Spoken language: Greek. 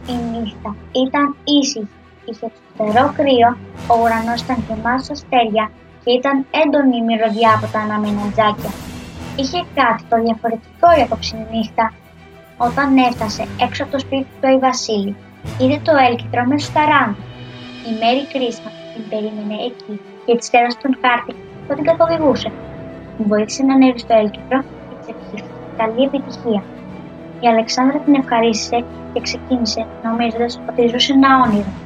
Η νύχτα ήταν ήσυχη, είχε φτερό κρύο, ο ουρανός ήταν γεμάτος αστέρια και ήταν έντονη η μυρωδιά από τα αναμένα τζάκια. Είχε κάτι το διαφορετικό η απόψινη νύχτα. Όταν έφτασε έξω από το σπίτι του η Βασίλη, είδε το έλκυτρο μέσα στα ράντα. Η Μέρι Κρίσμα την περίμενε εκεί και της έδωσε τον χάρτη που την καθοδηγούσε. Την βοήθησε να ανέβει στο έλκυτρο και της ευχήθηκε καλή επιτυχία. Η Αλεξάνδρα την ευχαρίστησε και ξεκίνησε νομίζοντας ότι ζούσε ένα όνειρο.